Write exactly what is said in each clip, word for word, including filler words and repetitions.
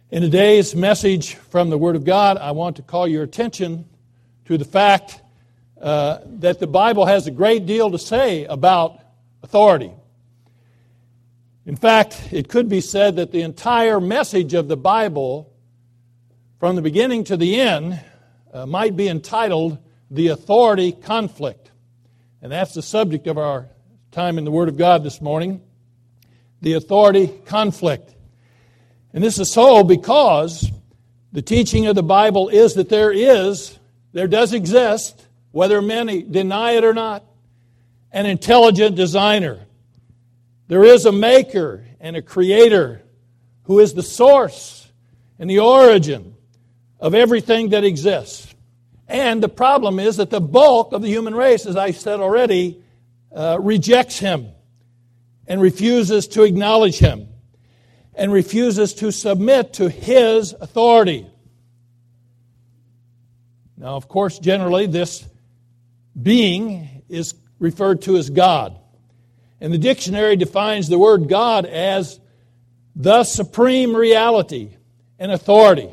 In today's message from the Word of God, I want to call your attention to the fact uh, that the Bible has a great deal to say about authority. In fact, it could be said that the entire message of the Bible, from the beginning to the end, uh, might be entitled The Authority Conflict. And that's the subject of our time in the Word of God this morning, the authority conflict. And this is so because the teaching of the Bible is that there is, there does exist, whether many deny it or not, an intelligent designer. There is a maker and a creator who is the source and the origin of everything that exists. And the problem is that the bulk of the human race, as I said already, uh, rejects him and refuses to acknowledge him and refuses to submit to his authority. Now, of course, generally this being is referred to as God. And the dictionary defines the word God as the supreme reality and authority.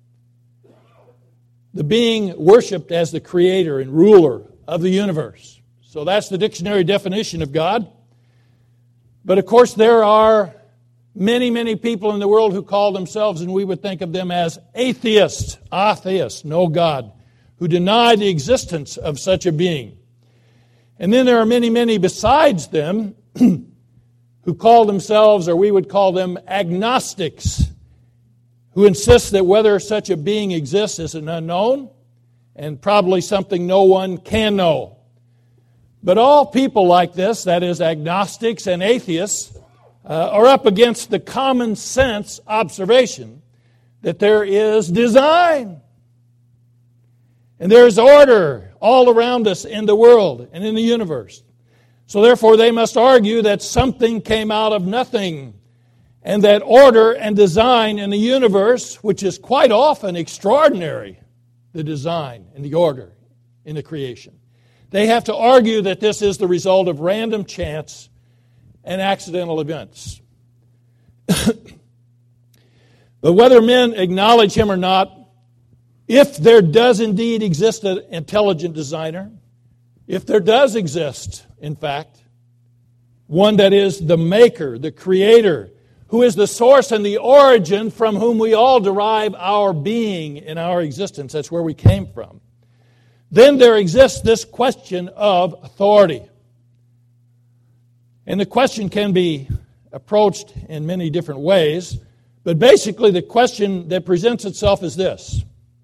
The being worshipped as the creator and ruler of the universe. So that's the dictionary definition of God. But of course there are many, many people in the world who call themselves, and we would think of them as atheists, atheists, no God, who deny the existence of such a being. And then there are many, many besides them who call themselves, or we would call them agnostics, who insist that whether such a being exists is an unknown and probably something no one can know. But all people like this, that is agnostics and atheists, uh, are up against the common sense observation that there is design and there is order all around us in the world and in the universe. So therefore they must argue that something came out of nothing and that order and design in the universe, which is quite often extraordinary, the design and the order in the creation. They have to argue that this is the result of random chance and accidental events. But whether men acknowledge him or not, if there does indeed exist an intelligent designer, if there does exist, in fact, one that is the maker, the creator, who is the source and the origin from whom we all derive our being and our existence, that's where we came from, then there exists this question of authority. And the question can be approached in many different ways, but basically the question that presents itself is this.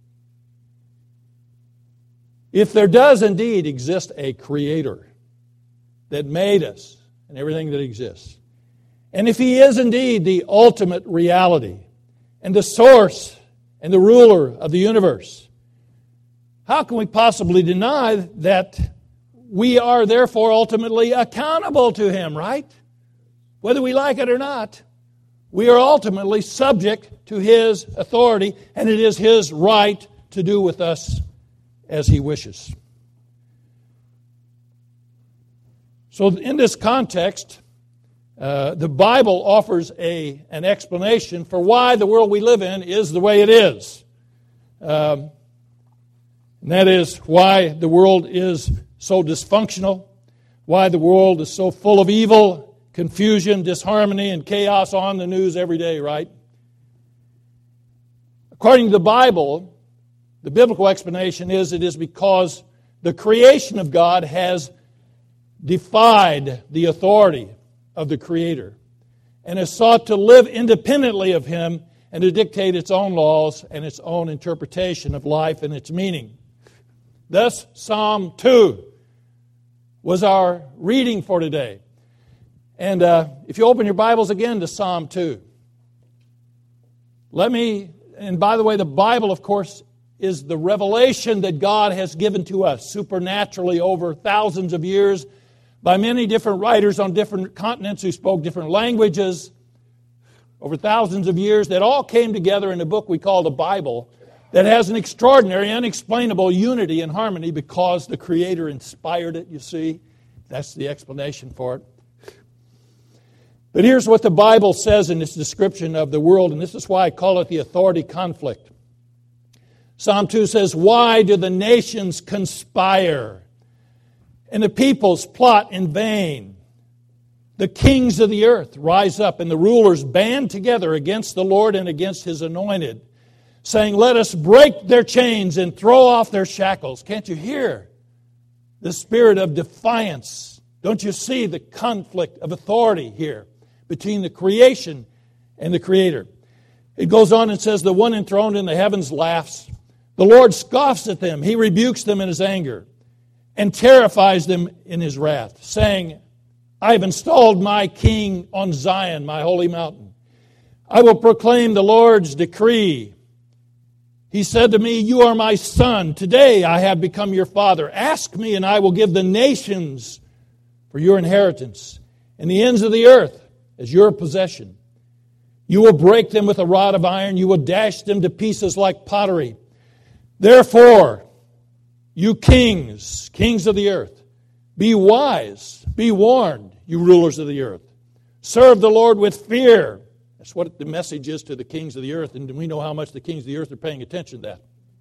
If there does indeed exist a creator that made us and everything that exists, and if he is indeed the ultimate reality and the source and the ruler of the universe, how can we possibly deny that we are therefore ultimately accountable to him, right? Whether we like it or not, we are ultimately subject to his authority, and it is his right to do with us as he wishes. So in this context, uh, the Bible offers a, an explanation for why the world we live in is the way it is. Um, and that is why the world is so dysfunctional, why the world is so full of evil, confusion, disharmony, and chaos on the news every day, right? According to the Bible, the biblical explanation is it is because the creation of God has defied the authority of the Creator and has sought to live independently of Him and to dictate its own laws and its own interpretation of life and its meaning. Thus, Psalm two was our reading for today. And uh, if you open your Bibles again to Psalm two, let me, and by the way, the Bible, of course, is the revelation that God has given to us supernaturally over thousands of years by many different writers on different continents who spoke different languages over thousands of years that all came together in a book we call the Bible that has an extraordinary, unexplainable unity and harmony because the Creator inspired it, you see. That's the explanation for it. But here's what the Bible says in its description of the world, and this is why I call it the authority conflict. Psalm two says, "Why do the nations conspire, and the peoples plot in vain? The kings of the earth rise up, and the rulers band together against the Lord and against His anointed, saying, 'Let us break their chains and throw off their shackles.'" Can't you hear the spirit of defiance? Don't you see the conflict of authority here between the creation and the Creator? It goes on and says, "The one enthroned in the heavens laughs. The Lord scoffs at them. He rebukes them in His anger and terrifies them in His wrath, saying, 'I have installed my king on Zion, my holy mountain. I will proclaim the Lord's decree. He said to me, "You are my son. Today I have become your father. Ask me, and I will give the nations for your inheritance, and the ends of the earth as your possession. You will break them with a rod of iron. You will dash them to pieces like pottery. Therefore, you kings, kings of the earth, be wise, be warned, you rulers of the earth. Serve the Lord with fear." That's what the message is to the kings of the earth, and we know how much the kings of the earth are paying attention to that.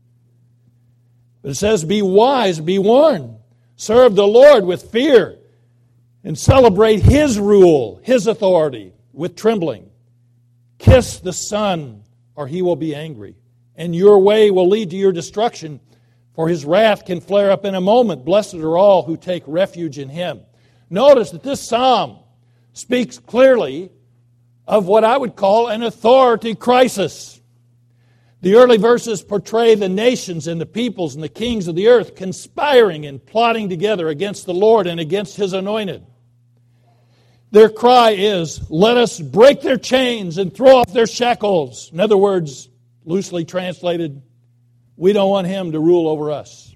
But it says, "Be wise, be warned. Serve the Lord with fear, and celebrate His rule, His authority, with trembling. Kiss the Son, or He will be angry, and your way will lead to your destruction, for His wrath can flare up in a moment. Blessed are all who take refuge in Him." Notice that this psalm speaks clearly of what I would call an authority crisis. The early verses portray the nations and the peoples and the kings of the earth conspiring and plotting together against the Lord and against His anointed. Their cry is, "Let us break their chains and throw off their shackles." In other words, loosely translated, we don't want Him to rule over us.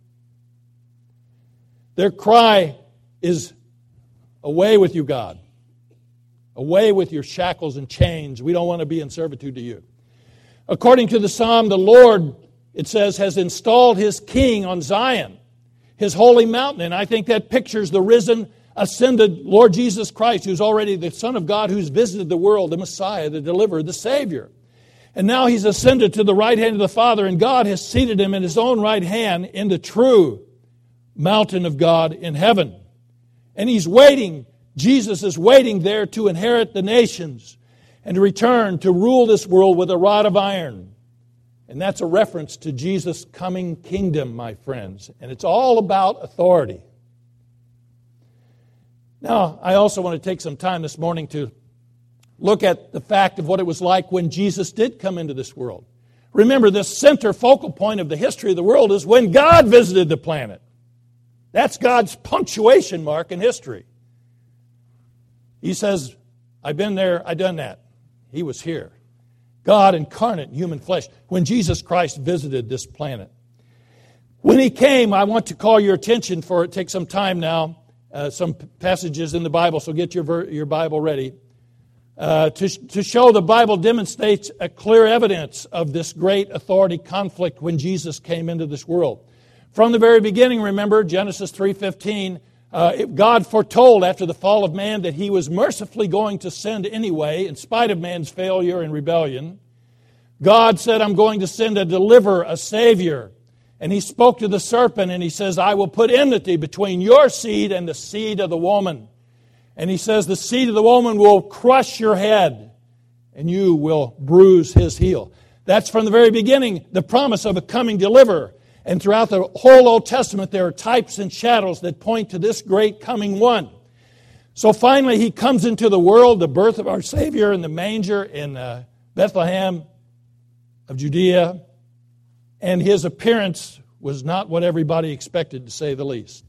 Their cry is, "Away with you, God. Away with your shackles and chains. We don't want to be in servitude to you." According to the psalm, the Lord, it says, has installed His king on Zion, His holy mountain. And I think that pictures the risen, ascended Lord Jesus Christ, who's already the Son of God, who's visited the world, the Messiah, the deliverer, the Savior. And now He's ascended to the right hand of the Father, and God has seated Him in His own right hand in the true mountain of God in heaven. And He's waiting. Jesus is waiting there to inherit the nations and to return to rule this world with a rod of iron. And that's a reference to Jesus' coming kingdom, my friends. And it's all about authority. Now, I also want to take some time this morning to look at the fact of what it was like when Jesus did come into this world. Remember, the center focal point of the history of the world is when God visited the planet. That's God's punctuation mark in history. He says, "I've been there, I've done that." He was here. God incarnate in human flesh when Jesus Christ visited this planet. When He came, I want to call your attention for it. Take some time now, uh, some passages in the Bible, so get your ver- your Bible ready. Uh, to, to show the Bible demonstrates a clear evidence of this great authority conflict when Jesus came into this world. From the very beginning, remember, Genesis three fifteen, Uh, God foretold after the fall of man that He was mercifully going to send anyway, in spite of man's failure and rebellion. God said, "I'm going to send a deliverer, a Savior." And He spoke to the serpent and He says, "I will put enmity between your seed and the seed of the woman." And He says, "The seed of the woman will crush your head and you will bruise his heel." That's from the very beginning, the promise of a coming deliverer. And throughout the whole Old Testament, there are types and shadows that point to this great coming one. So finally, He comes into the world, the birth of our Savior in the manger in uh, Bethlehem of Judea. And His appearance was not what everybody expected, to say the least.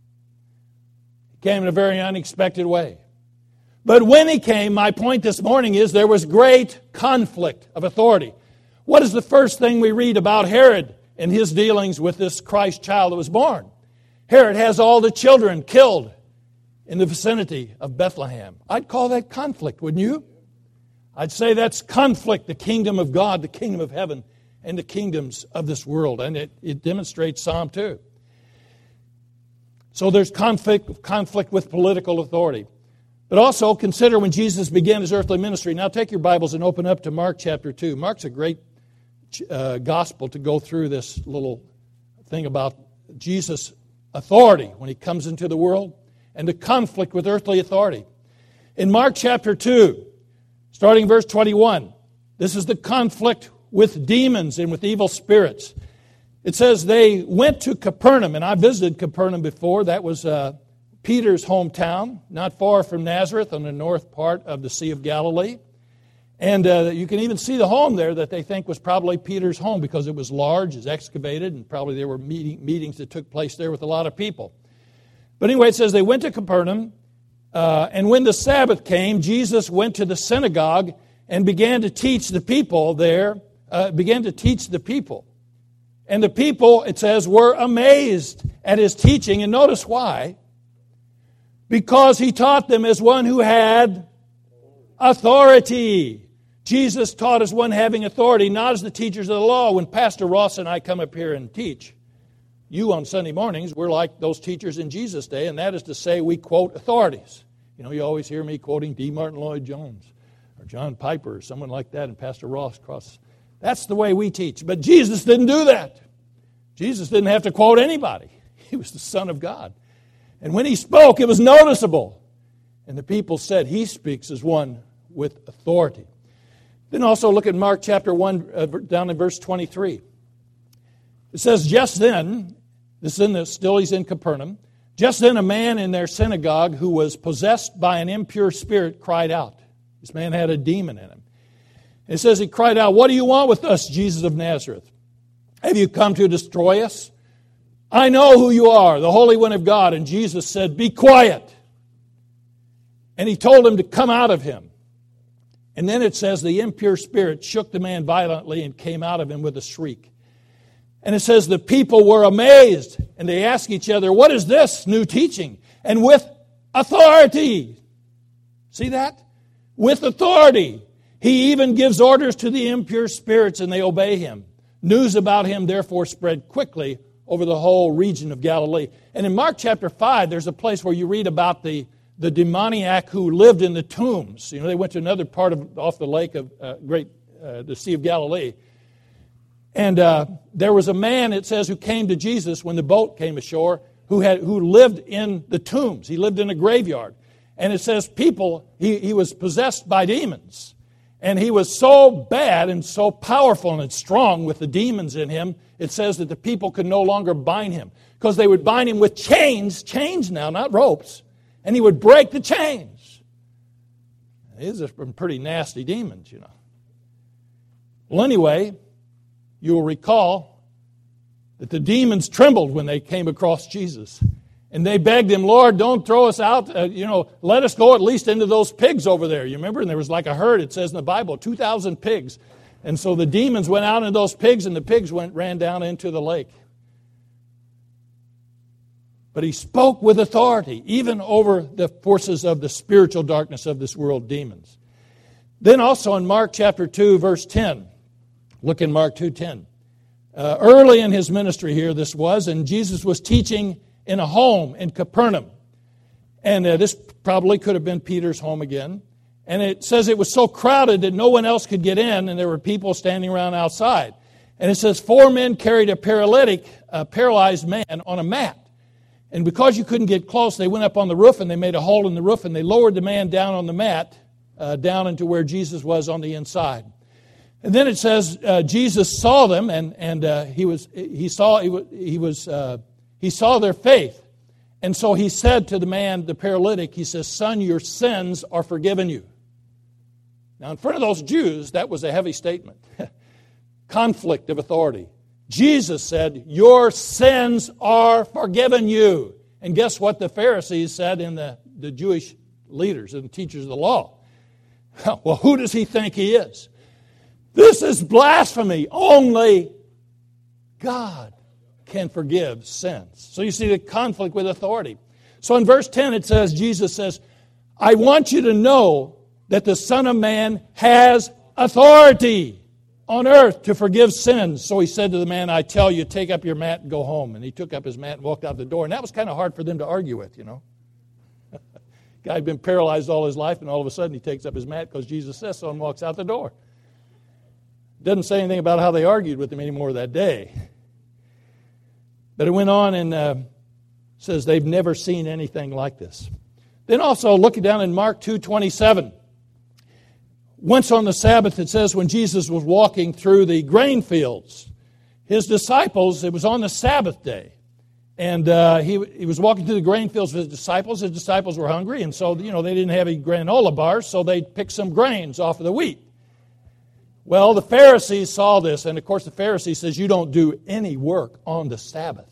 He came in a very unexpected way. But when He came, my point this morning is there was great conflict of authority. What is the first thing we read about Herod and his dealings with this Christ child that was born? Herod has all the children killed in the vicinity of Bethlehem. I'd call that conflict, wouldn't you? I'd say that's conflict, the kingdom of God, the kingdom of heaven, and the kingdoms of this world. And it, it demonstrates Psalm two. So there's conflict, conflict with political authority. But also consider when Jesus began his earthly ministry. Now take your Bibles and open up to Mark chapter two. Mark's a great uh, gospel to go through this little thing about Jesus' authority when he comes into the world and the conflict with earthly authority. In Mark chapter two, starting verse twenty-one, this is the conflict with demons and with evil spirits. It says they went to Capernaum, and I visited Capernaum before. That was uh, Peter's hometown, not far from Nazareth on the north part of the Sea of Galilee. And uh, you can even see the home there that they think was probably Peter's home because it was large, it was excavated, and probably there were meeting, meetings that took place there with a lot of people. But anyway, it says they went to Capernaum, uh, and when the Sabbath came, Jesus went to the synagogue and began to teach the people there, uh, began to teach the people. And the people, it says, were amazed at his teaching, and notice why. Because he taught them as one who had authority. Jesus taught as one having authority, not as the teachers of the law. When Pastor Ross and I come up here and teach, you on Sunday mornings, we're like those teachers in Jesus' day, and that is to say we quote authorities. You know, you always hear me quoting D. Martin Lloyd-Jones or John Piper or someone like that, and Pastor Ross cross. That's the way we teach. But Jesus didn't do that. Jesus didn't have to quote anybody. He was the Son of God. And when he spoke, it was noticeable. And the people said, he speaks as one with authority. Then also look at Mark chapter one, uh, down in verse twenty-three. It says, just then, this is in the, still he's in Capernaum, just then a man in their synagogue who was possessed by an impure spirit cried out. This man had a demon in him. It says he cried out, what do you want with us, Jesus of Nazareth? Have you come to destroy us? I know who you are, the Holy One of God. And Jesus said, be quiet. And he told him to come out of him. And then it says the impure spirit shook the man violently and came out of him with a shriek. And it says the people were amazed, and they asked each other, what is this new teaching? And with authority. See that? With authority. He even gives orders to the impure spirits, and they obey him. News about him therefore spread quickly over the whole region of Galilee. And in Mark chapter five, there's a place where you read about the, the demoniac who lived in the tombs. You know, they went to another part of off the lake of uh, Great, uh, the Sea of Galilee. And uh, there was a man, it says, who came to Jesus when the boat came ashore, who had who lived in the tombs. He lived in a graveyard. And it says people, he, he was possessed by demons. And he was so bad and so powerful and strong with the demons in him, it says that the people could no longer bind him. Because they would bind him with chains, chains now, not ropes. And he would break the chains. These are some pretty nasty demons, you know. Well, anyway, you will recall that the demons trembled when they came across Jesus. And they begged him, Lord, don't throw us out. Uh, you know, let us go at least into those pigs over there. You remember? And there was like a herd, it says in the Bible, two thousand pigs. And so the demons went out into those pigs, and the pigs went ran down into the lake. But he spoke with authority, even over the forces of the spiritual darkness of this world, demons. Then also in Mark chapter two, verse ten. Look in Mark two ten. Uh, early in his ministry here, this was, and Jesus was teaching in a home in Capernaum. And uh, this probably could have been Peter's home again. And it says it was so crowded that no one else could get in, and there were people standing around outside. And it says four men carried a paralytic, a paralyzed man on a mat. And because you couldn't get close, they went up on the roof, and they made a hole in the roof, and they lowered the man down on the mat, uh, down into where Jesus was on the inside. And then it says uh, Jesus saw them, and and uh, he was he saw he was he was uh, he saw their faith, and so he said to the man, the paralytic, he says, "Son, your sins are forgiven you." Now, in front of those Jews, that was a heavy statement, conflict of authority. Jesus said, "Your sins are forgiven you." And guess what the Pharisees said in the the Jewish leaders and teachers of the law? Well, who does he think he is? This is blasphemy. Only God can forgive sins. So you see the conflict with authority. So in verse ten it says, Jesus says, I want you to know that the Son of Man has authority on earth to forgive sins. So he said to the man, I tell you, take up your mat and go home. And he took up his mat and walked out the door. And that was kind of hard for them to argue with, you know. Guy had been paralyzed all his life, and all of a sudden he takes up his mat because Jesus says so and walks out the door. Doesn't say anything about how they argued with him anymore that day. But it went on and uh, says they've never seen anything like this. Then also, looking down in Mark two twenty-seven, once on the Sabbath, it says when Jesus was walking through the grain fields, his disciples, it was on the Sabbath day, and uh, he, he was walking through the grain fields with his disciples. His disciples were hungry, and so, you know, they didn't have any granola bars, so they picked some grains off of the wheat. Well, the Pharisees saw this, and of course the Pharisee says, you don't do any work on the Sabbath.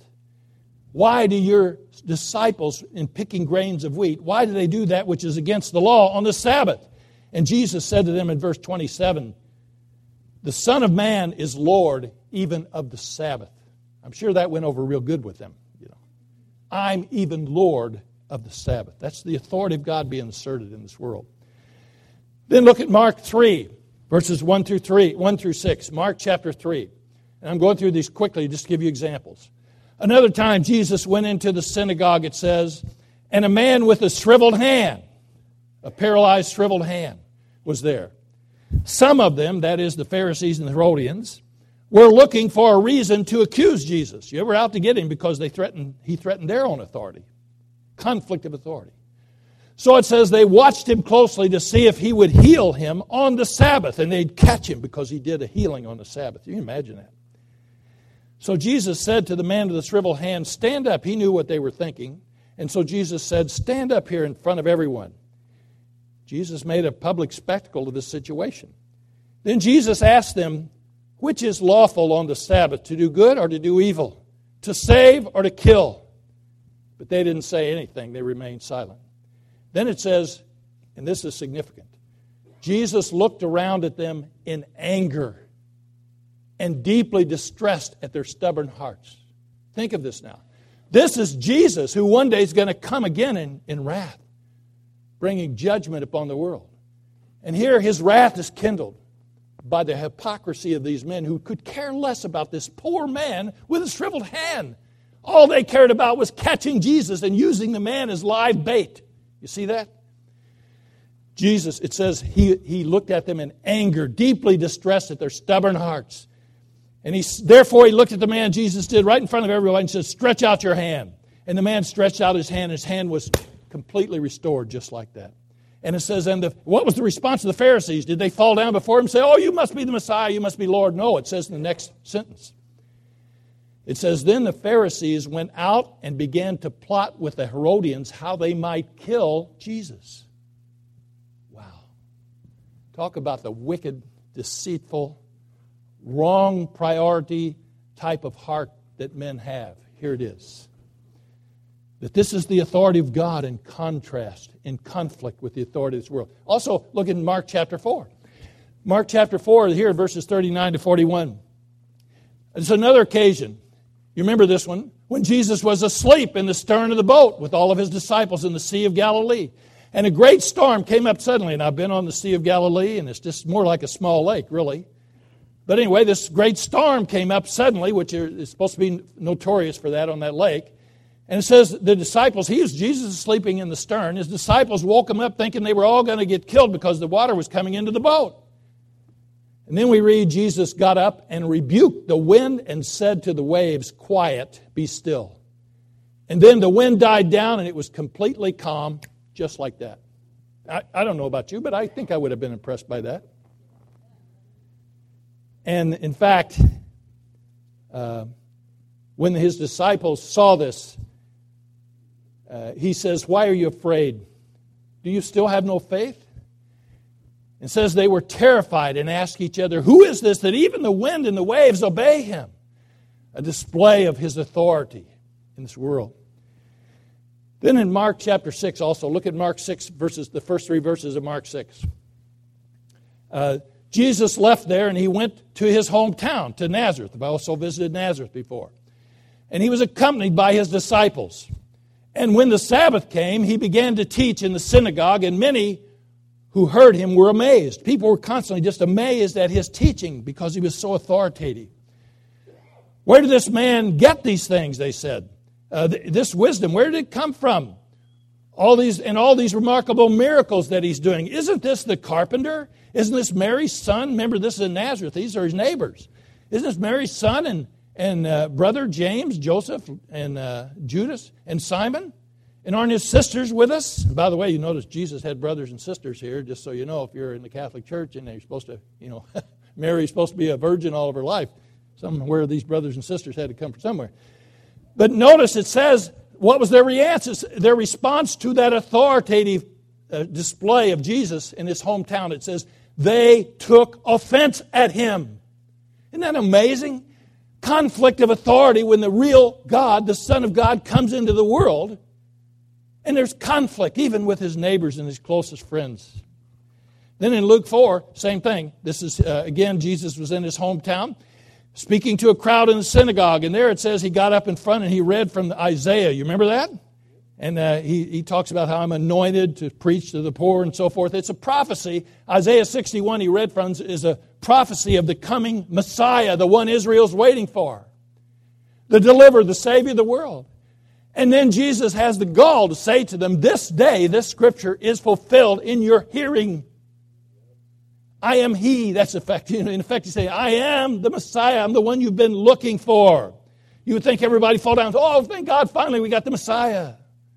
Why do your disciples, in picking grains of wheat, why do they do that which is against the law on the Sabbath? And Jesus said to them in verse twenty-seven, the Son of Man is Lord even of the Sabbath. I'm sure that went over real good with them. You know, I'm even Lord of the Sabbath. That's the authority of God being asserted in this world. Then look at Mark three. Verses one through three, one through six, Mark chapter three. And I'm going through these quickly just to give you examples. Another time Jesus went into the synagogue, it says, and a man with a shriveled hand, a paralyzed shriveled hand, was there. Some of them, that is the Pharisees and the Herodians, were looking for a reason to accuse Jesus. You were out to get him because they threatened, he threatened their own authority. Conflict of authority. So it says they watched him closely to see if he would heal him on the Sabbath. And they'd catch him because he did a healing on the Sabbath. You can imagine that. So Jesus said to the man with the shriveled hand, stand up. He knew what they were thinking. And so Jesus said, stand up here in front of everyone. Jesus made a public spectacle of this situation. Then Jesus asked them, which is lawful on the Sabbath, to do good or to do evil, to save or to kill? But they didn't say anything. They remained silent. Then it says, and this is significant, Jesus looked around at them in anger and deeply distressed at their stubborn hearts. Think of this now. This is Jesus who one day is going to come again in, in wrath, bringing judgment upon the world. And here his wrath is kindled by the hypocrisy of these men who could care less about this poor man with a shriveled hand. All they cared about was catching Jesus and using the man as live bait. You see that? Jesus, it says, he, he looked at them in anger, deeply distressed at their stubborn hearts. And he, therefore he looked at the man, Jesus did, right in front of everyone and said, stretch out your hand. And the man stretched out his hand, and his hand was completely restored just like that. And it says, and the, what was the response of the Pharisees? Did they fall down before him and say, oh, you must be the Messiah, you must be Lord? No, it says in the next sentence. It says, then the Pharisees went out and began to plot with the Herodians how they might kill Jesus. Wow. Talk about the wicked, deceitful, wrong priority type of heart that men have. Here it is. That this is the authority of God in contrast, in conflict with the authority of this world. Also, look in Mark chapter four. Mark chapter four, here, verses thirty-nine to forty-one. It's another occasion. You remember this one? When Jesus was asleep in the stern of the boat with all of his disciples in the Sea of Galilee. And a great storm came up suddenly. And I've been on the Sea of Galilee, and it's just more like a small lake, really. But anyway, this great storm came up suddenly, which is supposed to be notorious for that on that lake. And it says the disciples, he was Jesus sleeping in the stern. His disciples woke him up thinking they were all going to get killed because the water was coming into the boat. And then we read, Jesus got up and rebuked the wind and said to the waves, quiet, be still. And then the wind died down and it was completely calm, just like that. I, I don't know about you, but I think I would have been impressed by that. And in fact, uh, when his disciples saw this, uh, he says, why are you afraid? Do you still have no faith? It says they were terrified and asked each other, who is this that even the wind and the waves obey him? A display of his authority in this world. Then in Mark chapter six also, look at Mark six, verses, the first three verses of Mark six. Uh, Jesus left there and he went to his hometown, to Nazareth. I've also visited Nazareth before. And he was accompanied by his disciples. And when the Sabbath came, he began to teach in the synagogue, and many who heard him were amazed. People were constantly just amazed at his teaching because he was so authoritative. Where did this man get these things, they said? Uh, th- this wisdom, where did it come from? All these and all these remarkable miracles that he's doing. Isn't this the carpenter? Isn't this Mary's son? Remember, this is in Nazareth. These are his neighbors. Isn't this Mary's son and, and uh, brother James, Joseph, and uh, Judas, and Simon? And aren't his sisters with us? And by the way, you notice Jesus had brothers and sisters here, just so you know, if you're in the Catholic Church and they're supposed to, you know, Mary's supposed to be a virgin all of her life. Somewhere these brothers and sisters had to come from somewhere. But notice it says, what was their response? Their response to that authoritative uh, display of Jesus in his hometown. It says, they took offense at him. Isn't that amazing? Conflict of authority when the real God, the Son of God, comes into the world. And there's conflict even with his neighbors and his closest friends. Then in Luke four, same thing. This is, uh, again, Jesus was in his hometown, speaking to a crowd in the synagogue. And there it says he got up in front and he read from Isaiah. You remember that? And uh, he, he talks about how I'm anointed to preach to the poor and so forth. It's a prophecy. Isaiah sixty-one he read from is a prophecy of the coming Messiah, the one Israel's waiting for. The deliverer, the Savior of the world. And then Jesus has the gall to say to them, this day, this scripture is fulfilled in your hearing. I am He. That's effect. In effect, He's saying, I am the Messiah. I'm the one you've been looking for. You would think everybody fall down. Oh, thank God, finally we got the Messiah.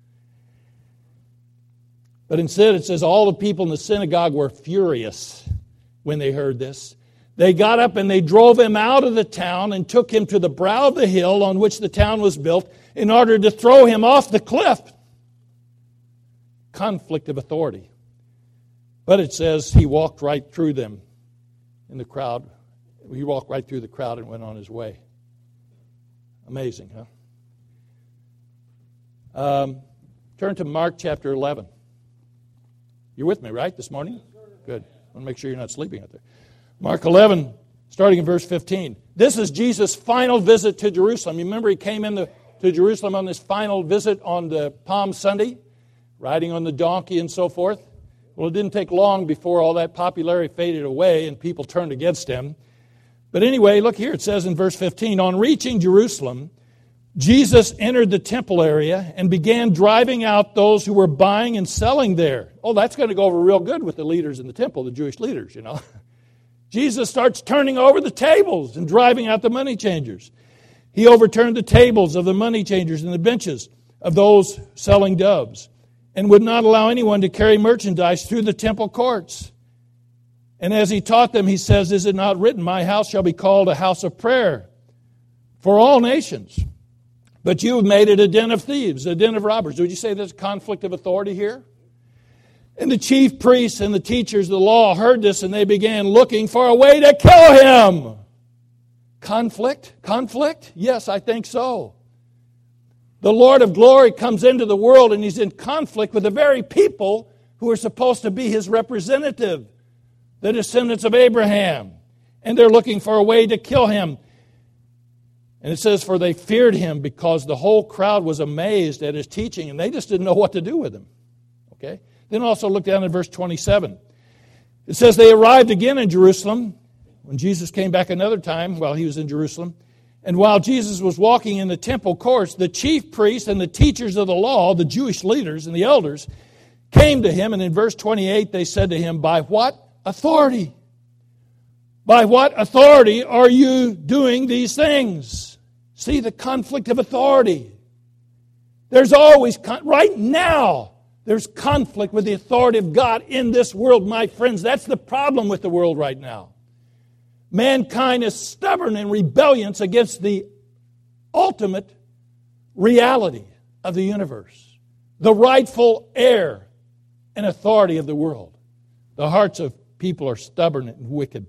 But instead it says all the people in the synagogue were furious when they heard this. They got up and they drove him out of the town and took him to the brow of the hill on which the town was built in order to throw him off the cliff. Conflict of authority. But it says he walked right through them in the crowd. He walked right through the crowd and went on his way. Amazing, huh? Um, turn to Mark chapter eleven. You're with me, right, this morning? Good. I want to make sure you're not sleeping out there. Mark eleven, starting in verse fifteen. This is Jesus' final visit to Jerusalem. You remember he came into to Jerusalem on this final visit on the Palm Sunday, riding on the donkey and so forth. Well, it didn't take long before all that popularity faded away and people turned against him. But anyway, look here. It says in verse fifteen, on reaching Jerusalem, Jesus entered the temple area and began driving out those who were buying and selling there. Oh, that's going to go over real good with the leaders in the temple, the Jewish leaders, you know. Jesus starts turning over the tables and driving out the money changers. He overturned the tables of the money changers and the benches of those selling doves and would not allow anyone to carry merchandise through the temple courts. And as he taught them, he says, is it not written, my house shall be called a house of prayer for all nations? But you have made it a den of thieves, a den of robbers. Would you say there's a conflict of authority here? And the chief priests and the teachers of the law heard this, and they began looking for a way to kill him. Conflict? Conflict? Yes, I think so. The Lord of glory comes into the world, and he's in conflict with the very people who are supposed to be his representative, the descendants of Abraham. And they're looking for a way to kill him. And it says, for they feared him because the whole crowd was amazed at his teaching, and they just didn't know what to do with him. Okay? Then also look down at verse twenty-seven. It says, they arrived again in Jerusalem when Jesus came back another time while he was in Jerusalem. And while Jesus was walking in the temple courts, the chief priests and the teachers of the law, the Jewish leaders and the elders, came to him. And in verse twenty-eight, they said to him, by what authority? By what authority are you doing these things? See the conflict of authority. There's always, con- right now, there's conflict with the authority of God in this world, my friends. That's the problem with the world right now. Mankind is stubborn and rebellious against the ultimate reality of the universe, the rightful heir and authority of the world. The hearts of people are stubborn and wicked.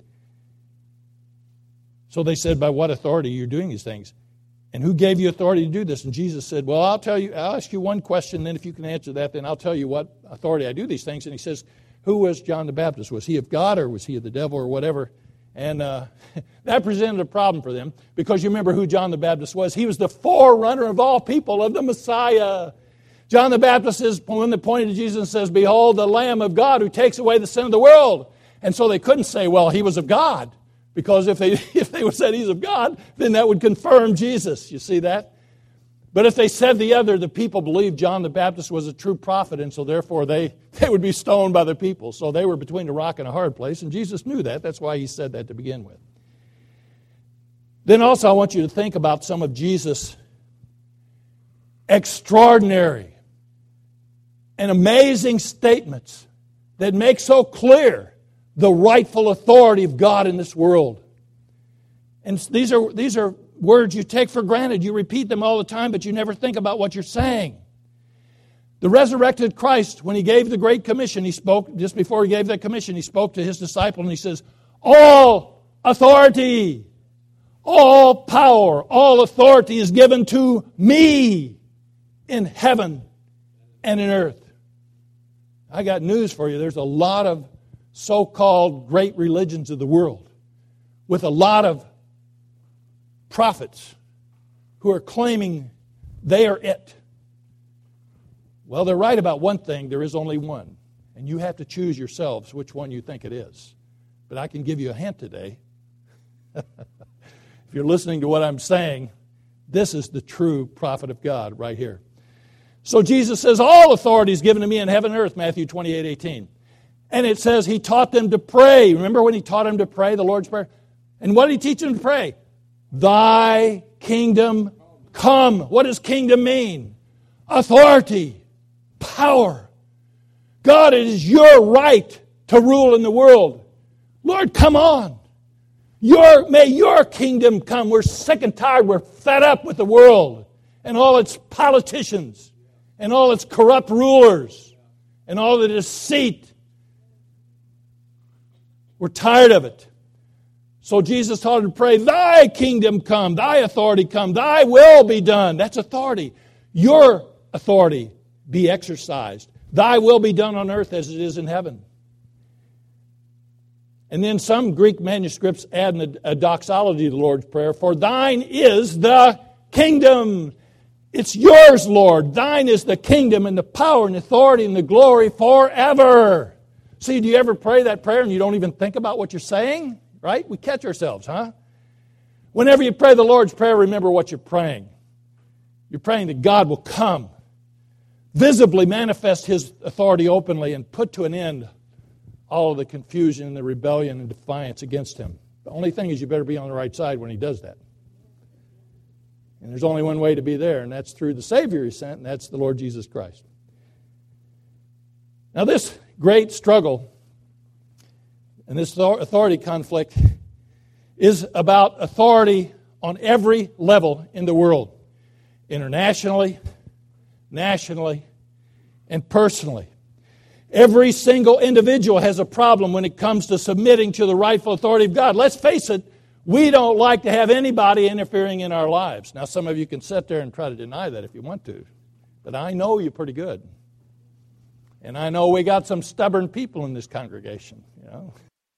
So they said, by what authority are you doing these things? And who gave you authority to do this? And Jesus said, well, I'll tell you, I'll ask you one question, then if you can answer that, then I'll tell you what authority I do these things. And he says, who was John the Baptist? Was he of God or was he of the devil or whatever? And uh, that presented a problem for them because you remember who John the Baptist was. He was the forerunner of all people of the Messiah. John the Baptist is when they pointed to Jesus and says, behold, the Lamb of God who takes away the sin of the world. And so they couldn't say, well, he was of God. Because if they if they would said he's of God, then that would confirm Jesus. You see that? But if they said the other, the people believed John the Baptist was a true prophet, and so therefore they, they would be stoned by the people. So they were between a rock and a hard place, and Jesus knew that. That's why he said that to begin with. Then also I want you to think about some of Jesus' extraordinary and amazing statements that make so clear the rightful authority of God in this world. And these are, these are words you take for granted. You repeat them all the time, but you never think about what you're saying. The resurrected Christ, when he gave the Great Commission, he spoke, just before he gave that commission, he spoke to his disciple and he says, all authority, all power, all authority is given to me in heaven and in earth. I got news for you. There's a lot of so-called great religions of the world with a lot of prophets who are claiming they are it. Well, they're right about one thing. There is only one. And you have to choose yourselves which one you think it is. But I can give you a hint today. If you're listening to what I'm saying, this is the true prophet of God right here. So Jesus says, all authority is given to me in heaven and earth, Matthew twenty-eight eighteen. And it says he taught them to pray. Remember when he taught them to pray, the Lord's Prayer? And what did he teach them to pray? Thy kingdom come. What does kingdom mean? Authority, power. God, it is your right to rule in the world. Lord, come on. Your, may your kingdom come. We're sick and tired. We're fed up with the world and all its politicians and all its corrupt rulers and all the deceit. We're tired of it. So Jesus taught him to pray, thy kingdom come, thy authority come, thy will be done. That's authority. Your authority be exercised. Thy will be done on earth as it is in heaven. And then some Greek manuscripts add a doxology to the Lord's Prayer. For thine is the kingdom. It's yours, Lord. Thine is the kingdom and the power and authority and the glory forever. See, do you ever pray that prayer and you don't even think about what you're saying? Right? We catch ourselves, huh? Whenever you pray the Lord's Prayer, remember what you're praying. You're praying that God will come, visibly manifest His authority openly, and put to an end all of the confusion and the rebellion and defiance against Him. The only thing is you better be on the right side when He does that. And there's only one way to be there, and that's through the Savior He sent, and that's the Lord Jesus Christ. Now this great struggle and this authority conflict is about authority on every level in the world. Internationally, nationally, and personally. Every single individual has a problem when it comes to submitting to the rightful authority of God. Let's face it, we don't like to have anybody interfering in our lives. Now, some of you can sit there and try to deny that if you want to. But I know you pretty good. And I know we got some stubborn people in this congregation, you know.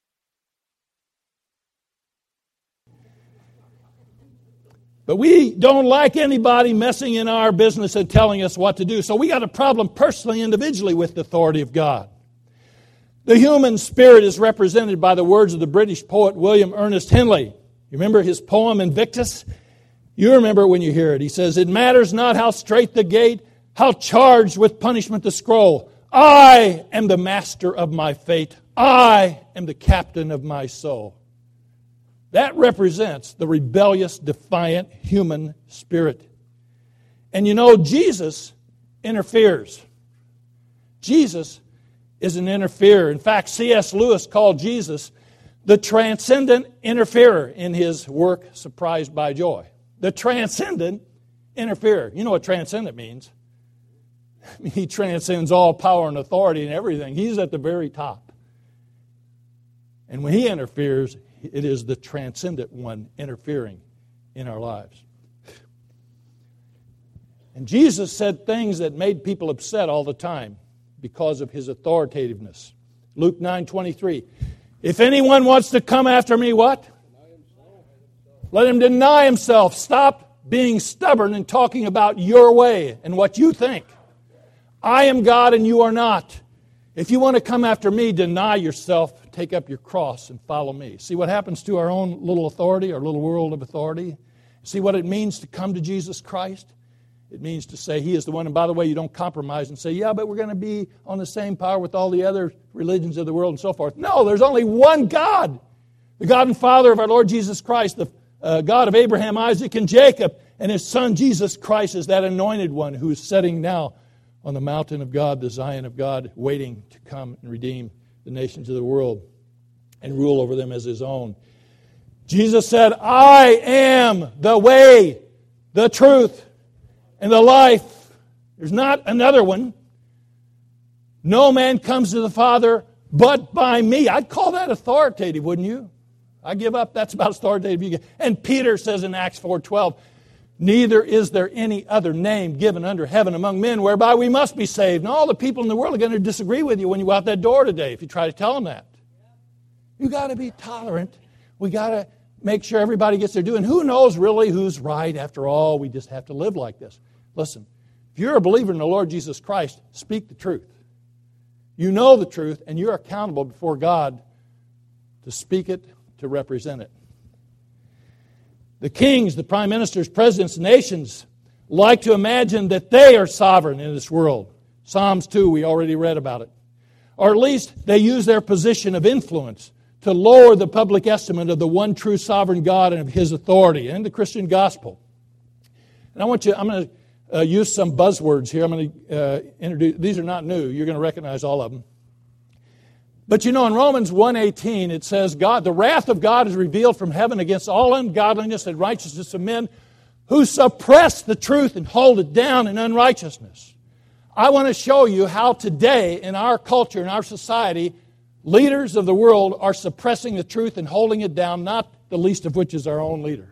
But we don't like anybody messing in our business and telling us what to do. So we got a problem personally, individually with the authority of God. The human spirit is represented by the words of the British poet William Ernest Henley. You remember his poem Invictus? You remember when you hear it. He says, it matters not how straight the gate, how charged with punishment the scroll. I am the master of my fate. I am the captain of my soul. That represents the rebellious, defiant human spirit. And you know, Jesus interferes. Jesus is an interferer. In fact, C S Lewis called Jesus the transcendent interferer in his work, Surprised by Joy. The transcendent interferer. You know what transcendent means? He transcends all power and authority and everything. He's at the very top. And when He interferes, it is the transcendent one interfering in our lives. And Jesus said things that made people upset all the time because of His authoritativeness. Luke nine twenty-three. If anyone wants to come after me, what? Let him deny himself. Stop being stubborn and talking about your way and what you think. I am God and you are not. If you want to come after me, deny yourself, take up your cross, and follow me. See what happens to our own little authority, our little world of authority? See what it means to come to Jesus Christ It means to say He is the one. And by the way, you don't compromise and say, yeah, but we're going to be on the same par with all the other religions of the world and so forth. No, there's only one God. The God and Father of our Lord Jesus Christ, the uh, God of Abraham, Isaac, and Jacob, and His Son Jesus Christ is that anointed one who is sitting now on the mountain of God, the Zion of God, waiting to come and redeem the nations of the world and rule over them as His own. Jesus said, I am the way, the truth, and the life. There's not another one. No man comes to the Father but by me. I'd call that authoritative, wouldn't you? I give up. That's about authoritative you get. And Peter says in Acts four twelve, neither is there any other name given under heaven among men whereby we must be saved. And all the people in the world are going to disagree with you when you go out that door today if you try to tell them that. You got to be tolerant. We got to make sure everybody gets their due. And who knows really who's right after all? We just have to live like this. Listen, if you're a believer in the Lord Jesus Christ, speak the truth. You know the truth, and you're accountable before God to speak it, to represent it. The kings, the prime ministers, presidents, nations like to imagine that they are sovereign in this world. Psalms two, we already read about it. Or at least they use their position of influence to lower the public estimate of the one true sovereign God and of His authority and the Christian gospel. And I want you, I'm going to uh, use some buzzwords here. I'm going to uh, introduce, these are not new. You're going to recognize all of them. But you know, in Romans one eighteen, it says, God, the wrath of God is revealed from heaven against all ungodliness and righteousness of men who suppress the truth and hold it down in unrighteousness. I want to show you how today in our culture, in our society, leaders of the world are suppressing the truth and holding it down, not the least of which is our own leader.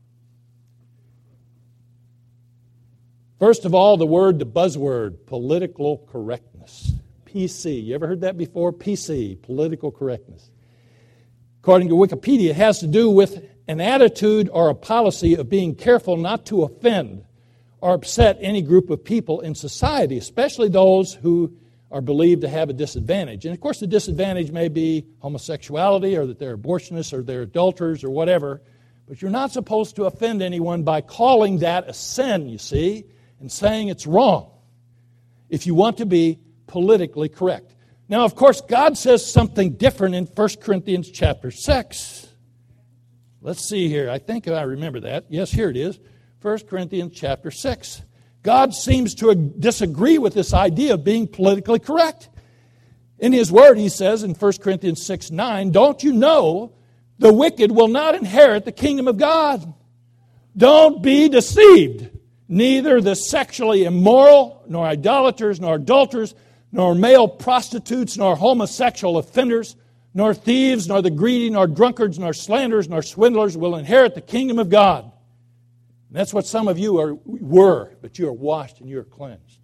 First of all, the word, the buzzword, political correctness. P C. You ever heard that before? P C, political correctness. According to Wikipedia, it has to do with an attitude or a policy of being careful not to offend or upset any group of people in society, especially those who are believed to have a disadvantage. And of course, the disadvantage may be homosexuality or that they're abortionists or they're adulterers or whatever. But you're not supposed to offend anyone by calling that a sin, you see, and saying it's wrong if you want to be politically correct. Now, of course, God says something different in First Corinthians chapter six. Let's see here. I think I remember that. Yes, here it is. First Corinthians chapter six. God seems to disagree with this idea of being politically correct. In His Word, He says in First Corinthians six nine, don't you know the wicked will not inherit the kingdom of God? Don't be deceived. Neither the sexually immoral, nor idolaters, nor adulterers, nor male prostitutes, nor homosexual offenders, nor thieves, nor the greedy, nor drunkards, nor slanderers, nor swindlers will inherit the kingdom of God. And that's what some of you are, were, but you are washed and you are cleansed.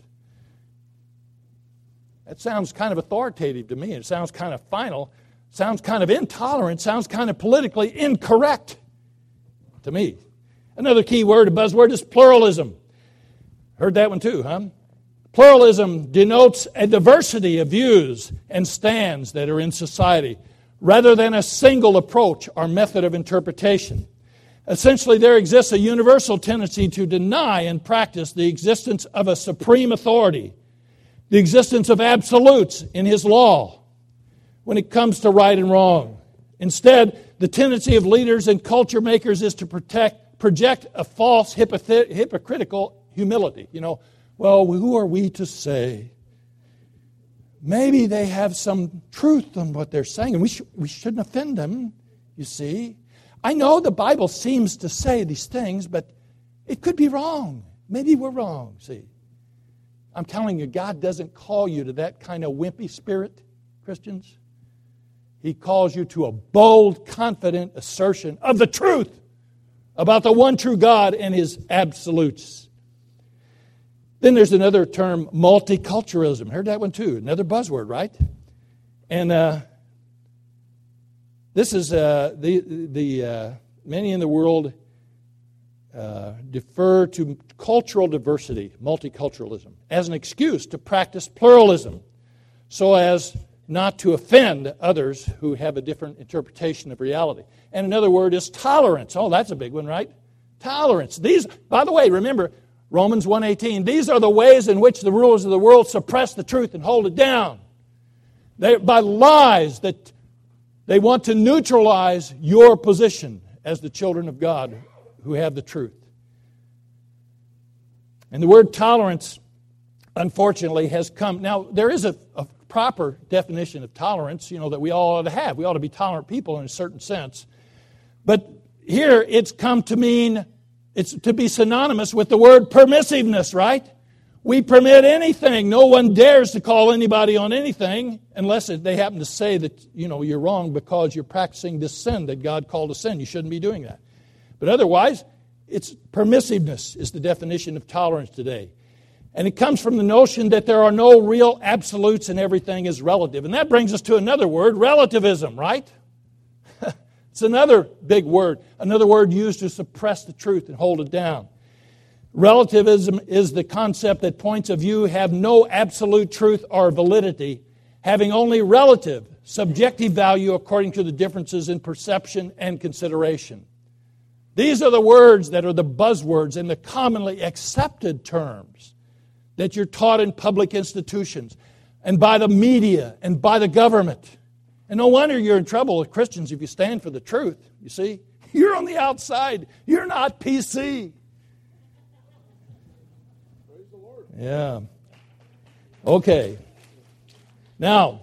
That sounds kind of authoritative to me. It sounds kind of final. Sounds kind of intolerant. Sounds kind of politically incorrect to me. Another key word, a buzzword, is pluralism. Heard that one too, huh? Pluralism denotes a diversity of views and stands that are in society, rather than a single approach or method of interpretation. Essentially, there exists a universal tendency to deny and practice the existence of a supreme authority, the existence of absolutes in His law when it comes to right and wrong. Instead, the tendency of leaders and culture makers is to protect, project a false hypothet- hypocritical humility. You know, well, who are we to say? Maybe they have some truth in what they're saying, and we, sh- we shouldn't offend them, you see. I know the Bible seems to say these things, but it could be wrong. Maybe we're wrong, see. I'm telling you, God doesn't call you to that kind of wimpy spirit, Christians. He calls you to a bold, confident assertion of the truth about the one true God and His absolutes. Then there's another term, multiculturalism. Heard that one too. Another buzzword, right? And uh, this is uh, the the uh, many in the world uh, defer to cultural diversity, multiculturalism, as an excuse to practice pluralism, so as not to offend others who have a different interpretation of reality. And another word is tolerance. Oh, that's a big one, right? Tolerance. These, by the way, remember, Romans one eighteen, these are the ways in which the rulers of the world suppress the truth and hold it down. They, by lies that they want to neutralize your position as the children of God who have the truth. And the word tolerance, unfortunately, has come. Now, there is a, a proper definition of tolerance, you know, that we all ought to have. We ought to be tolerant people in a certain sense. But here it's come to mean, it's to be synonymous with the word permissiveness, right? We permit anything. No one dares to call anybody on anything unless they happen to say that, you know, you're wrong because you're practicing this sin that God called a sin. You shouldn't be doing that. But otherwise, it's permissiveness is the definition of tolerance today. And it comes from the notion that there are no real absolutes and everything is relative. And that brings us to another word, relativism, right? It's another big word, another word used to suppress the truth and hold it down. Relativism is the concept that points of view have no absolute truth or validity, having only relative, subjective value according to the differences in perception and consideration. These are the words that are the buzzwords and the commonly accepted terms that you're taught in public institutions and by the media and by the government. And no wonder you're in trouble with Christians if you stand for the truth, you see. You're on the outside. You're not P C. Praise the Lord. Yeah. Okay. Now,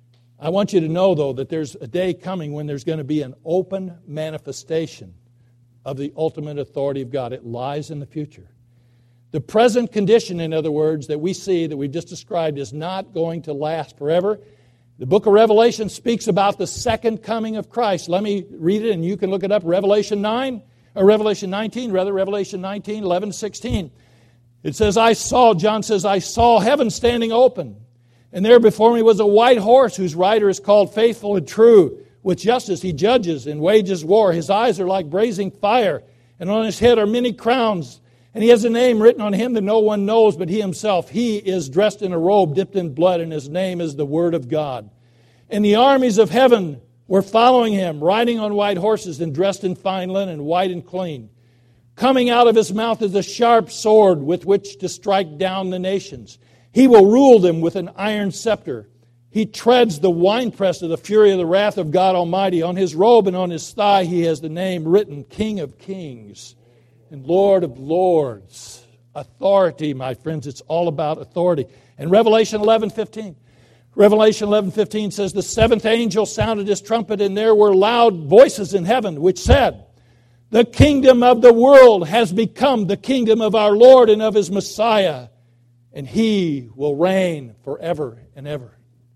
I want you to know, though, that there's a day coming when there's going to be an open manifestation of the ultimate authority of God. It lies in the future. The present condition, in other words, that we see, that we've just described, is not going to last forever. The book of Revelation speaks about the second coming of Christ. Let me read it and you can look it up. Revelation nine, or Revelation nineteen, rather, Revelation nineteen, eleven, sixteen. It says, I saw, John says, I saw heaven standing open, and there before me was a white horse whose rider is called Faithful and True. With justice he judges and wages war. His eyes are like blazing fire, and on his head are many crowns. And he has a name written on him that no one knows but he himself. He is dressed in a robe dipped in blood, and his name is the Word of God. And the armies of heaven were following him, riding on white horses and dressed in fine linen, white and clean. Coming out of his mouth is a sharp sword with which to strike down the nations. He will rule them with an iron scepter. He treads the winepress of the fury of the wrath of God Almighty. On his robe and on his thigh he has the name written, King of Kings and Lord of Lords. Authority, my friends, it's all about authority. And Revelation eleven fifteen. Revelation eleven fifteen says, the seventh angel sounded his trumpet, and there were loud voices in heaven, which said, the kingdom of the world has become the kingdom of our Lord and of his Messiah, and he will reign forever and ever.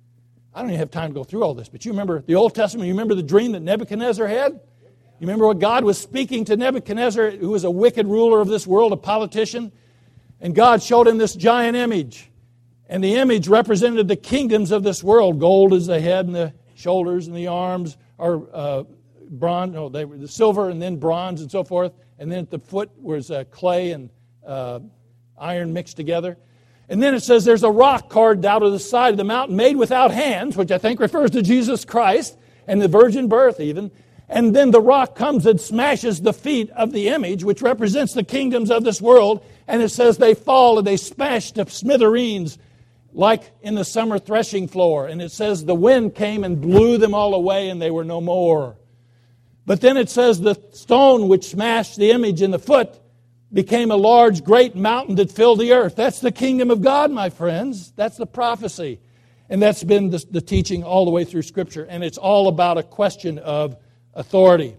I don't even have time to go through all this, but you remember the Old Testament, you remember the dream that Nebuchadnezzar had? You remember what God was speaking to Nebuchadnezzar, who was a wicked ruler of this world, a politician? And God showed him this giant image. And the image represented the kingdoms of this world. Gold is the head and the shoulders and the arms are uh, bronze. No, they were the silver and then bronze and so forth. And then at the foot was uh, clay and uh, iron mixed together. And then it says there's a rock carved out of the side of the mountain made without hands, which I think refers to Jesus Christ and the virgin birth even. And then the rock comes and smashes the feet of the image, which represents the kingdoms of this world. And it says they fall and they smash to smithereens like in the summer threshing floor. And it says the wind came and blew them all away and they were no more. But then it says the stone which smashed the image in the foot became a large, great mountain that filled the earth. That's the kingdom of God, my friends. That's the prophecy. And that's been the, the teaching all the way through Scripture. And it's all about a question of authority.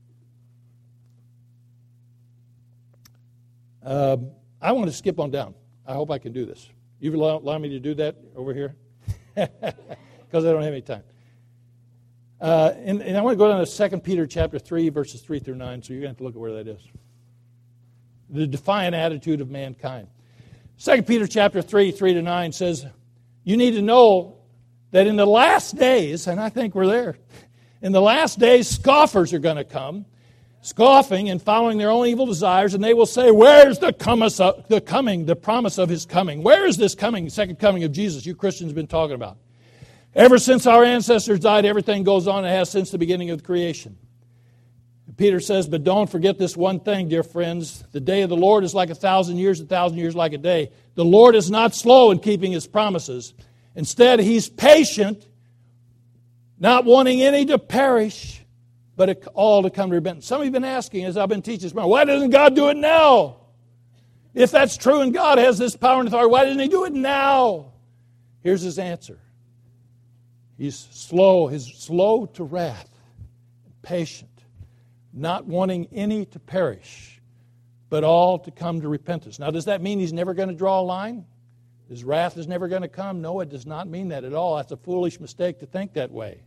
Uh, I want to skip on down. I hope I can do this. You allow, allow me to do that over here? Because I don't have any time. Uh, and, and I want to go down to Second Peter chapter three, verses three through nine, so you're going to have to look at where that is. The defiant attitude of mankind. Second Peter chapter three, three to nine says, you need to know that in the last days, and I think we're there, in the last days, scoffers are going to come, scoffing and following their own evil desires, and they will say, where's the, of, the coming, the promise of his coming? Where is this coming, second coming of Jesus you Christians have been talking about? Ever since our ancestors died, everything goes on and has since the beginning of the creation. Peter says, but don't forget this one thing, dear friends. The day of the Lord is like a thousand years, a thousand years like a day. The Lord is not slow in keeping His promises. Instead, He's patient, not wanting any to perish, but all to come to repentance. Some of you have been asking, as I've been teaching this morning, why doesn't God do it now? If that's true and God has this power and authority, why doesn't He do it now? Here's His answer. He's slow. He's slow to wrath, patient, not wanting any to perish, but all to come to repentance. Now, does that mean He's never going to draw a line? His wrath is never going to come? No, it does not mean that at all. That's a foolish mistake to think that way.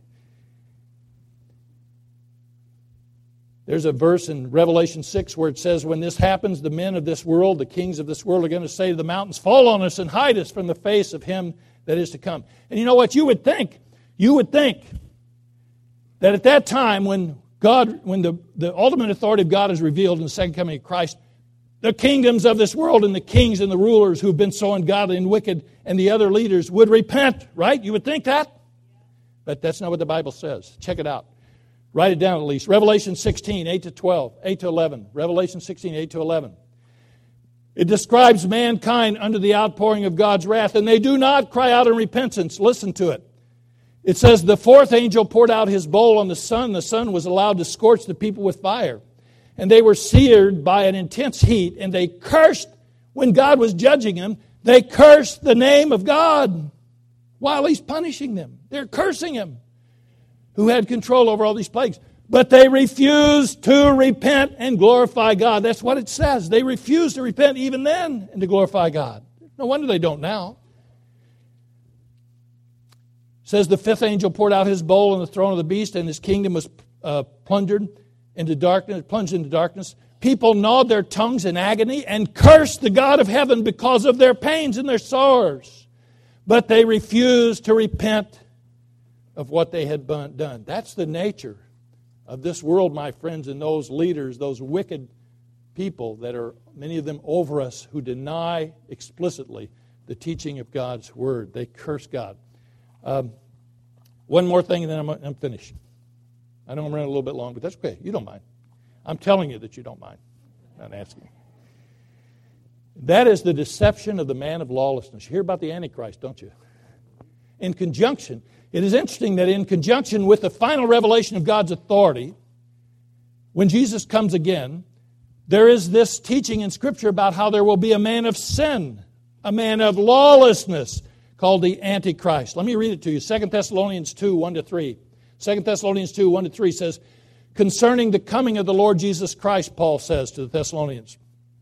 There's a verse in Revelation six where it says, when this happens, the men of this world, the kings of this world, are going to say to the mountains, fall on us and hide us from the face of Him that is to come. And you know what? You would think, you would think that at that time when God, when the, the ultimate authority of God is revealed in the second coming of Christ, the kingdoms of this world and the kings and the rulers who've been so ungodly and wicked and the other leaders would repent, right? You would think that? But that's not what the Bible says. Check it out. Write it down at least. Revelation sixteen, eight to twelve, eight to eleven. Revelation sixteen, eight to eleven. It describes mankind under the outpouring of God's wrath, and they do not cry out in repentance. Listen to it. It says, the fourth angel poured out his bowl on the sun. The sun was allowed to scorch the people with fire. And they were seared by an intense heat, and they cursed, when God was judging them, they cursed the name of God while He's punishing them. They're cursing Him, who had control over all these plagues. But they refused to repent and glorify God. That's what it says. They refused to repent even then and to glorify God. No wonder they don't now. It says the fifth angel poured out his bowl on the throne of the beast, and his kingdom was uh, plundered into darkness, plunged into darkness. People gnawed their tongues in agony and cursed the God of heaven because of their pains and their sores. But they refused to repent of what they had done. That's the nature of this world, my friends, and those leaders, those wicked people that are, many of them over us, who deny explicitly the teaching of God's Word. They curse God. Um, one more thing and then I'm, I'm finished. I know I'm running a little bit long, but that's okay. You don't mind. I'm telling you that you don't mind. I'm not asking. That is the deception of the man of lawlessness. You hear about the Antichrist, don't you? In conjunction, it is interesting that in conjunction with the final revelation of God's authority, when Jesus comes again, there is this teaching in Scripture about how there will be a man of sin, a man of lawlessness, called the Antichrist. Let me read it to you. Second Thessalonians two, one to three. Second Thessalonians two, one to three says, concerning the coming of the Lord Jesus Christ, Paul says to the Thessalonians.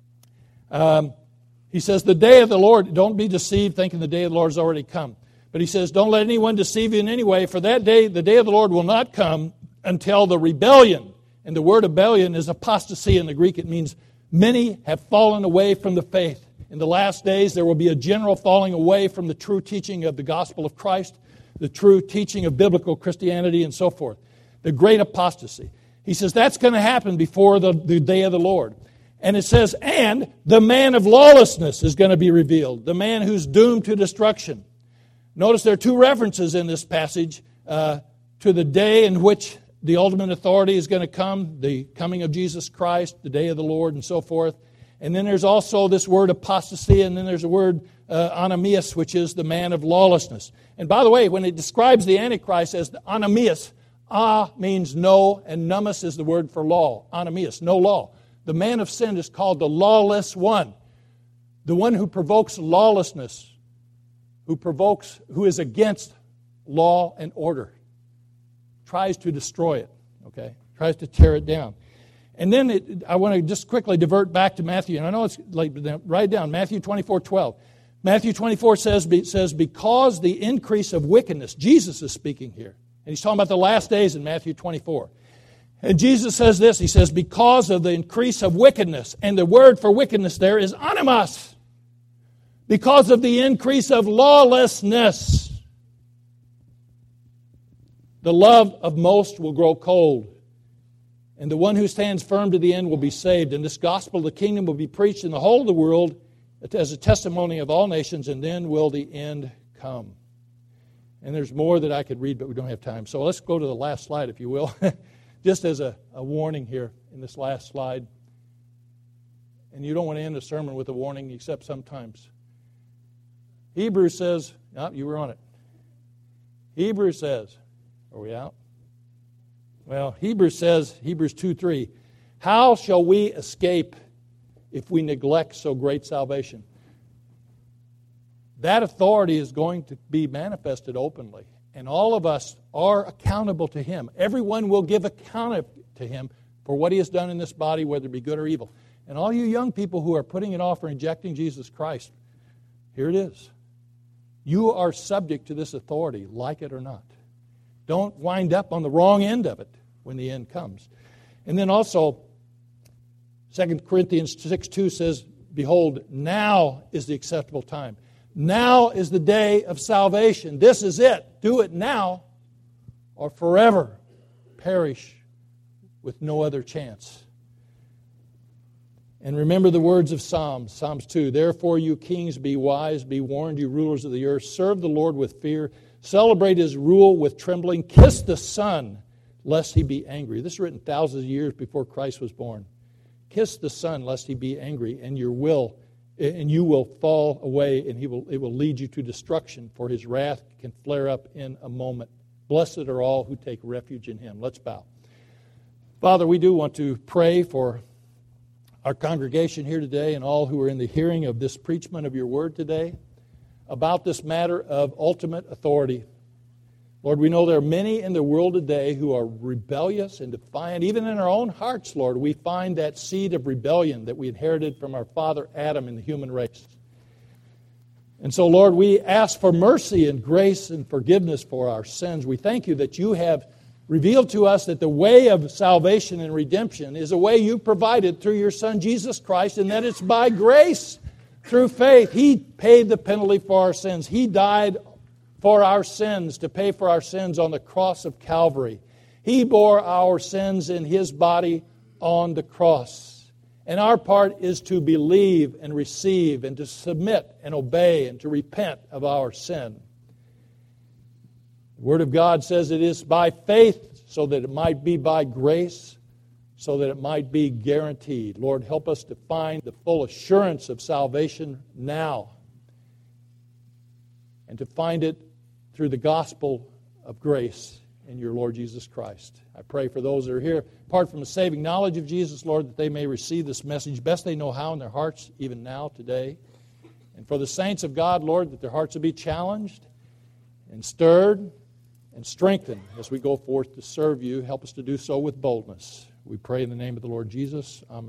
Um, he says, the day of the Lord, don't be deceived thinking the day of the Lord has already come. But he says, don't let anyone deceive you in any way, for that day, the day of the Lord will not come until the rebellion. And the word rebellion is apostasy in the Greek. It means many have fallen away from the faith. In the last days, there will be a general falling away from the true teaching of the gospel of Christ, the true teaching of biblical Christianity, and so forth. The great apostasy. He says that's going to happen before the, the day of the Lord. And it says, and the man of lawlessness is going to be revealed, the man who's doomed to destruction. Notice there are two references in this passage uh, to the day in which the ultimate authority is going to come, the coming of Jesus Christ, the day of the Lord, and so forth. And then there's also this word apostasy, and then there's a word uh, anamias, which is the man of lawlessness. And by the way, when it describes the Antichrist as the anamias, ah means no, and numus is the word for law. Anamias, no law. The man of sin is called the lawless one, the one who provokes lawlessness, who provokes, who is against law and order, tries to destroy it, okay, tries to tear it down. And then it, I want to just quickly divert back to Matthew. And I know it's like, write down Matthew twenty-four twelve. Matthew twenty-four says, says, because the increase of wickedness, Jesus is speaking here. And he's talking about the last days in Matthew twenty-four. And Jesus says this, he says, because of the increase of wickedness, and the word for wickedness there is animos. Because of the increase of lawlessness, the love of most will grow cold. And the one who stands firm to the end will be saved. And this gospel of the kingdom will be preached in the whole of the world as a testimony of all nations, and then will the end come. And there's more that I could read, but we don't have time. So let's go to the last slide, if you will. Just as a, a warning here in this last slide, and you don't want to end a sermon with a warning except sometimes. Hebrews says, no, you were on it. Hebrews says, are we out? Well, Hebrews says, Hebrews two three, how shall we escape if we neglect so great salvation? That authority is going to be manifested openly. And all of us are accountable to Him. Everyone will give account to Him for what He has done in this body, whether it be good or evil. And all you young people who are putting it off or rejecting Jesus Christ, here it is. You are subject to this authority, like it or not. Don't wind up on the wrong end of it when the end comes. And then also, Second Corinthians six two says, behold, now is the acceptable time. Now is the day of salvation. This is it. Do it now or forever perish with no other chance. And remember the words of Psalms, Psalms two. Therefore, you kings, be wise, be warned, you rulers of the earth. Serve the Lord with fear. Celebrate His rule with trembling. Kiss the Son, lest He be angry. This is written thousands of years before Christ was born. Kiss the Son, lest He be angry, and your will, and you will fall away, and He will it will lead you to destruction. For His wrath can flare up in a moment. Blessed are all who take refuge in Him. Let's bow. Father, we do want to pray for our congregation here today and all who are in the hearing of this preachment of your word today about this matter of ultimate authority. Lord, we know there are many in the world today who are rebellious and defiant. Even in our own hearts, Lord, we find that seed of rebellion that we inherited from our father Adam in the human race. And so, Lord, we ask for mercy and grace and forgiveness for our sins. We thank you that you have revealed to us that the way of salvation and redemption is a way you provided through your Son, Jesus Christ, and that it's by grace through faith. He paid the penalty for our sins. He died for our sins to pay for our sins on the cross of Calvary. He bore our sins in His body on the cross. And our part is to believe and receive and to submit and obey and to repent of our sin. The Word of God says it is by faith so that it might be by grace, so that it might be guaranteed. Lord, help us to find the full assurance of salvation now and to find it through the gospel of grace in your Lord Jesus Christ. I pray for those that are here, apart from a saving knowledge of Jesus, Lord, that they may receive this message best they know how in their hearts, even now, today. And for the saints of God, Lord, that their hearts will be challenged and stirred and strengthened as we go forth to serve you. Help us to do so with boldness. We pray in the name of the Lord Jesus. Amen.